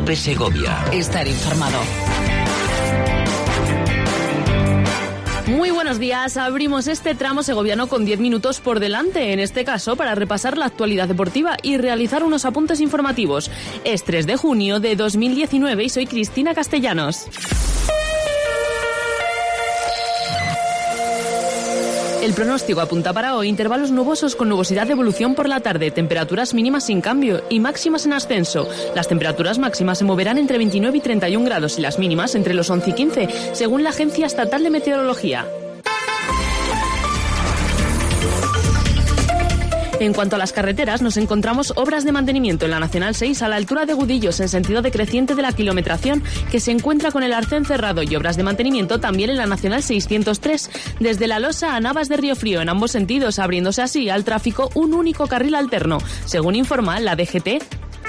COPE Segovia. Estar informado. Muy buenos días, abrimos este tramo segoviano con 10 minutos por delante, en este caso para repasar la actualidad deportiva y realizar unos apuntes informativos. Es 3 de junio de 2019 y soy Cristina Castellanos. El pronóstico apunta para hoy intervalos nubosos con nubosidad de evolución por la tarde, temperaturas mínimas sin cambio y máximas en ascenso. Las temperaturas máximas se moverán entre 29 y 31 grados y las mínimas entre los 11 y 15, según la Agencia Estatal de Meteorología. En cuanto a las carreteras, nos encontramos obras de mantenimiento en la Nacional 6 a la altura de Gudillos en sentido decreciente de la kilometración, que se encuentra con el arcén cerrado, y obras de mantenimiento también en la Nacional 603 desde La Losa a Navas de Riofrío en ambos sentidos, abriéndose así al tráfico un único carril alterno, según informa la DGT.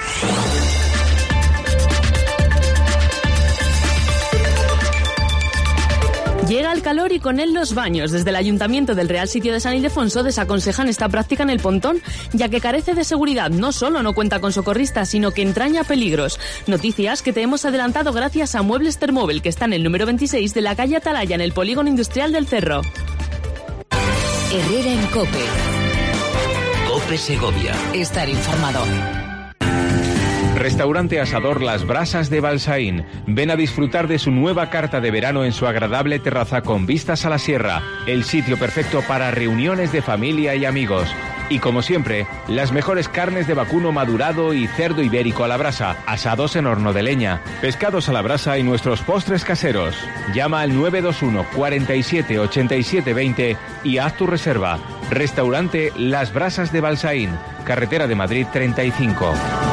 Llega el calor y con él los baños. Desde el Ayuntamiento del Real Sitio de San Ildefonso desaconsejan esta práctica en el Pontón, ya que carece de seguridad. No solo no cuenta con socorristas, sino que entraña peligros. Noticias que te hemos adelantado gracias a Muebles Termóvil, que está en el número 26 de la calle Atalaya, en el Polígono Industrial del Cerro. Herrera en COPE. COPE Segovia. Estar informado. Restaurante Asador Las Brasas de Balsaín. Ven a disfrutar de su nueva carta de verano en su agradable terraza con vistas a la sierra. El sitio perfecto para reuniones de familia y amigos. Y como siempre, las mejores carnes de vacuno madurado y cerdo ibérico a la brasa, asados en horno de leña, pescados a la brasa y nuestros postres caseros. Llama al 921 47 87 20 y haz tu reserva. Restaurante Las Brasas de Balsaín, carretera de Madrid 35.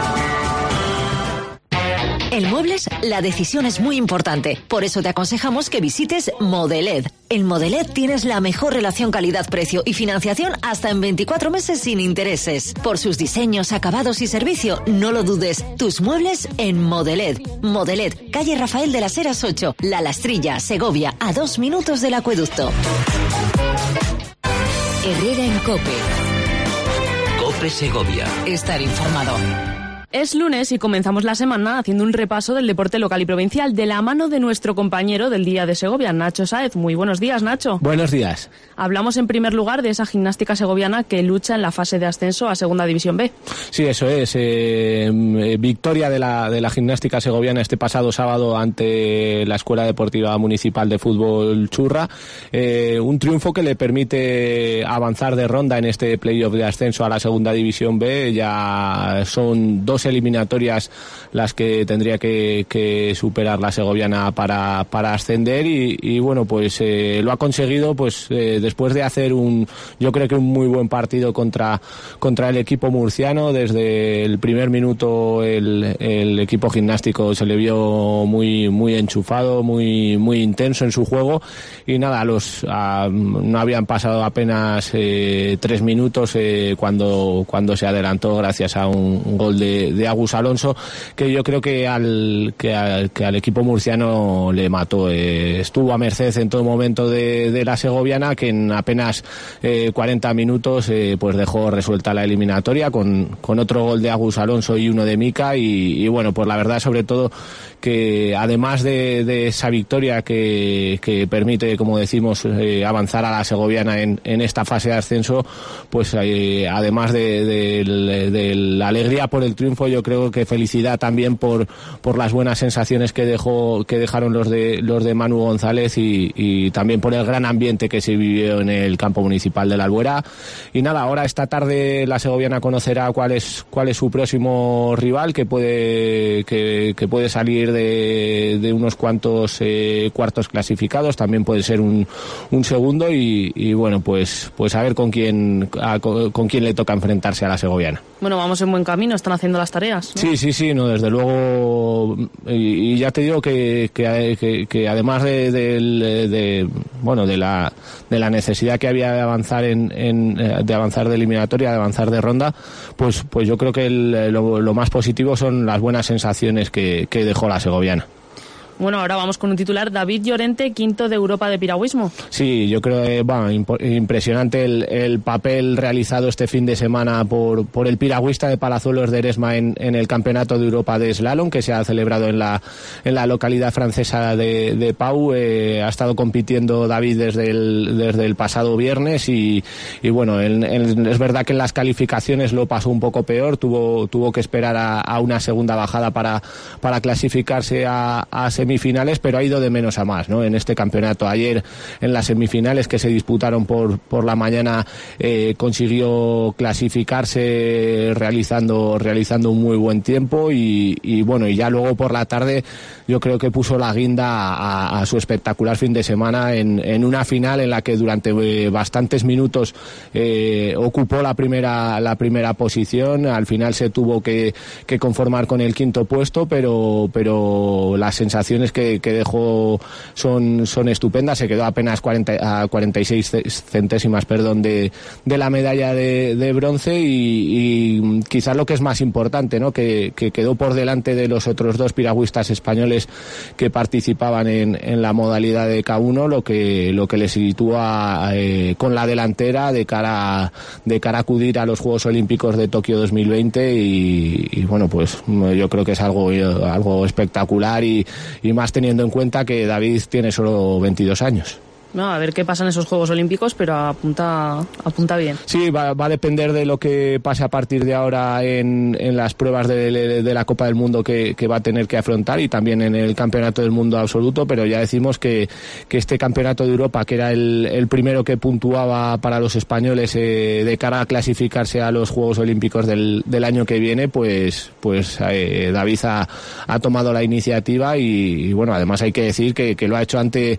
En Muebles, la decisión es muy importante. Por eso te aconsejamos que visites Modeled. En Modeled tienes la mejor relación calidad-precio y financiación hasta en 24 meses sin intereses. Por sus diseños, acabados y servicio, no lo dudes. Tus muebles en Modeled. Modeled, calle Rafael de las Heras 8, La Lastrilla, Segovia, a 2 minutos del acueducto. Herrera en COPE. COPE Segovia. Estar informado. Es lunes y comenzamos la semana haciendo un repaso del deporte local y provincial de la mano de nuestro compañero del Día de Segovia, Nacho Sáez. Muy buenos días, Nacho. Buenos días. Hablamos en primer lugar de esa gimnástica segoviana que lucha en la fase de ascenso a Segunda División B. Sí, eso es. Victoria de la gimnástica segoviana este pasado sábado ante la Escuela Deportiva Municipal de Fútbol Churra. Un triunfo que le permite avanzar de ronda en este playoff de ascenso a la Segunda División B. Ya son 2 eliminatorias las que tendría que superar la segoviana para ascender y bueno, pues lo ha conseguido pues después de hacer yo creo que un muy buen partido contra el equipo murciano. Desde el primer minuto el equipo gimnástico se le vio muy enchufado, muy intenso en su juego y nada, no habían pasado apenas 3 minutos cuando se adelantó gracias a un gol de Agus Alonso, que yo creo que al equipo murciano le mató. Estuvo a merced en todo momento de la segoviana, que en apenas 40 minutos pues dejó resuelta la eliminatoria con otro gol de Agus Alonso y uno de Mica y bueno, pues la verdad sobre todo que además de esa victoria que permite, como decimos, avanzar a la segoviana en esta fase de ascenso, pues además de la alegría por el triunfo, yo creo que felicidad también por las buenas sensaciones que dejaron los de Manu González y también por el gran ambiente que se vivió en el campo municipal de la Albuera. Y nada, ahora esta tarde la segoviana conocerá cuál es su próximo rival, que puede salir de unos cuantos cuartos clasificados, también puede ser un segundo y bueno, pues a ver con quién le toca enfrentarse a la segoviana. Bueno, vamos en buen camino, están haciendo las tareas, ¿no? Sí, no, desde luego, y ya te digo que además de la necesidad que había de avanzar de avanzar de eliminatoria, de avanzar de ronda, pues yo creo que lo más positivo son las buenas sensaciones que dejó la segoviana. Bueno, ahora vamos con un titular. David Llorente, quinto de Europa de piragüismo. Sí, yo creo impresionante el papel realizado este fin de semana por el piragüista de Palazuelos de Eresma en el Campeonato de Europa de Slalom, que se ha celebrado en la localidad francesa de Pau. Ha estado compitiendo David desde el pasado viernes y bueno, es verdad que en las calificaciones lo pasó un poco peor, tuvo que esperar a una segunda bajada para clasificarse a semifinales, pero ha ido de menos a más, ¿no? En este campeonato. Ayer en las semifinales que se disputaron por la mañana consiguió clasificarse realizando un muy buen tiempo y bueno, y ya luego por la tarde yo creo que puso la guinda a su espectacular fin de semana en una final en la que durante bastantes minutos ocupó la primera posición. Al final se tuvo que conformar con el quinto puesto, pero las sensaciones que dejó son estupendas. Se quedó apenas a 46 centésimas de la medalla de bronce y quizás lo que es más importante, ¿no? Que quedó por delante de los otros dos piragüistas españoles que participaban en la modalidad de K1, lo que le sitúa con la delantera de cara a acudir a los Juegos Olímpicos de Tokio 2020 y bueno, pues yo creo que es algo espectacular y más teniendo en cuenta que David tiene solo 22 años. No, a ver qué pasa en esos Juegos Olímpicos, pero apunta bien. Sí, va a depender de lo que pase a partir de ahora en las pruebas de la Copa del Mundo que va a tener que afrontar y también en el Campeonato del Mundo absoluto, pero ya decimos que este Campeonato de Europa, que era el primero que puntuaba para los españoles de cara a clasificarse a los Juegos Olímpicos del año que viene, pues David ha tomado la iniciativa y bueno, además hay que decir que lo ha hecho ante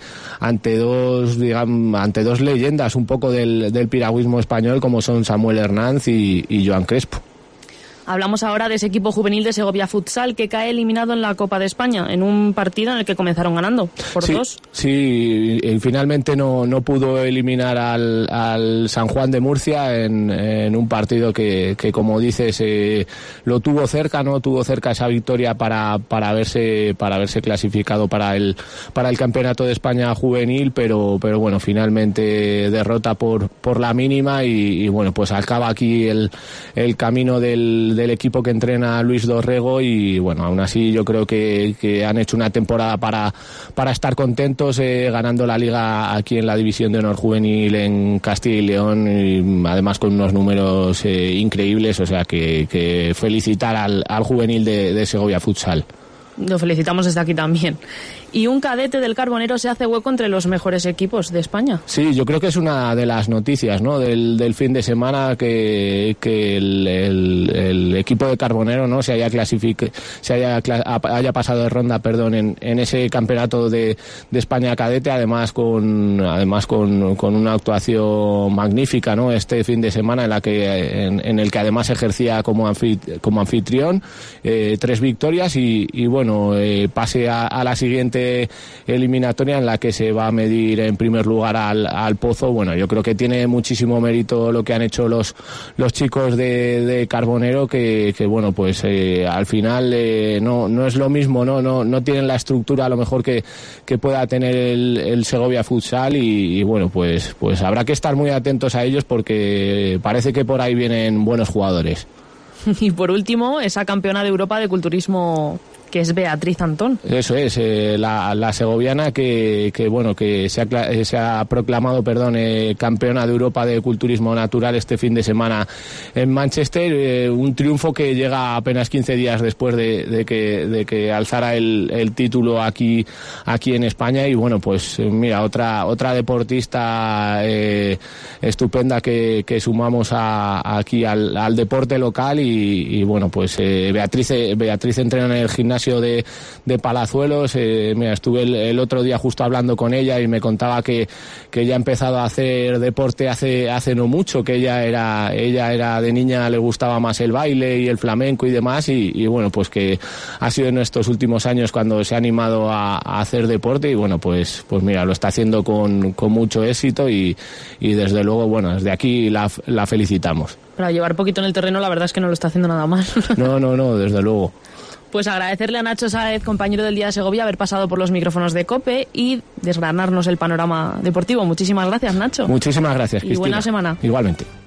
dos leyendas un poco del piragüismo español como son Samuel Hernández y Joan Crespo. Hablamos ahora de ese equipo juvenil de Segovia Futsal que cae eliminado en la Copa de España en un partido en el que comenzaron ganando por 2. Sí, y finalmente no pudo eliminar al San Juan de Murcia en un partido que como dices lo tuvo cerca esa victoria para verse clasificado para el Campeonato de España juvenil, pero bueno, finalmente derrota por la mínima y bueno, pues acaba aquí el camino del equipo que entrena Luis Dorrego y bueno, aún así yo creo que han hecho una temporada para estar contentos, ganando la liga aquí en la División de Honor Juvenil en Castilla y León y además con unos números increíbles, o sea que felicitar al juvenil de Segovia Futsal. Lo felicitamos desde aquí también. Y un cadete del Carbonero se hace hueco entre los mejores equipos de España. Sí, yo creo que es una de las noticias, ¿no? del fin de semana que el equipo de Carbonero, ¿no? haya pasado de ronda, en ese campeonato de España cadete, además con una actuación magnífica, ¿no? Este fin de semana en el que además ejercía como anfitrión, 3 victorias y bueno, pase a la siguiente eliminatoria en la que se va a medir en primer lugar al Pozo. Bueno, yo creo que tiene muchísimo mérito lo que han hecho los chicos de Carbonero que bueno, pues al final no es lo mismo, no tienen la estructura a lo mejor que pueda tener el Segovia Futsal y bueno, pues habrá que estar muy atentos a ellos porque parece que por ahí vienen buenos jugadores. Y por último, esa campeona de Europa de culturismo que es Beatriz Antón. Eso es, la segoviana que se ha proclamado, campeona de Europa de culturismo natural este fin de semana en Manchester, un triunfo que llega apenas 15 días después de que alzara el título aquí en España y bueno, pues mira, otra deportista estupenda que sumamos aquí al deporte local y bueno, pues Beatriz entrena en el gimnasio de Palazuelos. Mira, estuve el otro día justo hablando con ella y me contaba que ella ha empezado a hacer deporte hace no mucho, que ella era de niña, le gustaba más el baile y el flamenco y demás y bueno, pues que ha sido en estos últimos años cuando se ha animado a hacer deporte y bueno, pues mira, lo está haciendo con mucho éxito y desde luego, bueno, desde aquí la felicitamos. Para llevar poquito en el terreno, la verdad es que no lo está haciendo nada mal. No, desde luego. Pues agradecerle a Nacho Sáez, compañero del Día de Segovia, haber pasado por los micrófonos de COPE y desgranarnos el panorama deportivo. Muchísimas gracias, Nacho. Muchísimas gracias, Cristina. Y buena semana. Igualmente.